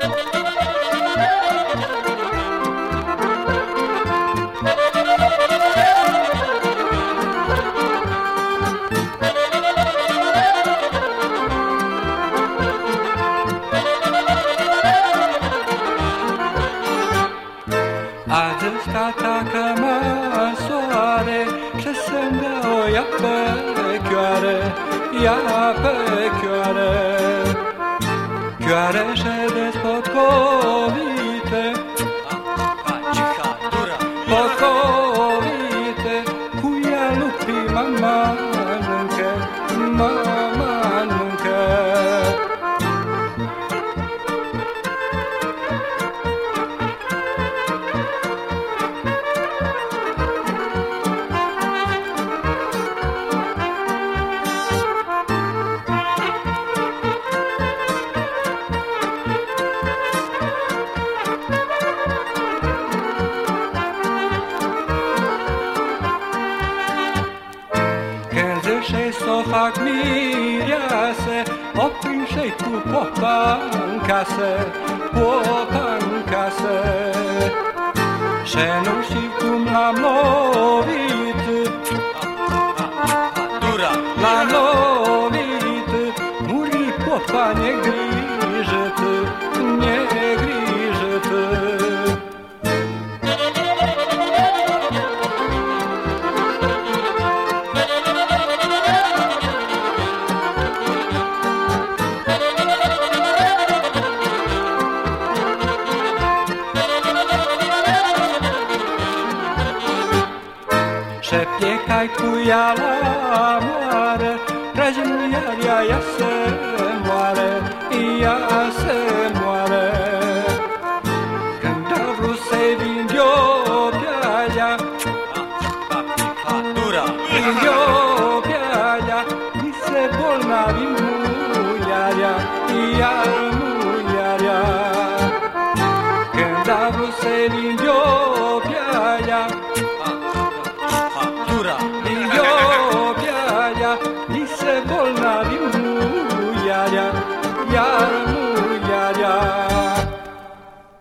Azi tata că mă soare și să-mi dă o ia pe chioare, ia pe chioare. Chioare și despotcovite, potcovite, cu ea lupii mă mănâncă, mă mănâncă. Și s-o fac mireasă, o prind și-i cu popa în casă, popa în casă. Și nu știu cum l-am lovit, l-am lovit, muri popa negrijit, negrijit. Și piecai cu ea la moară, tragi-mi iar ea să moară, ea să moară. Când a vrut să-i vind eu pe alea, vind eu pe alea, mi se bolnavi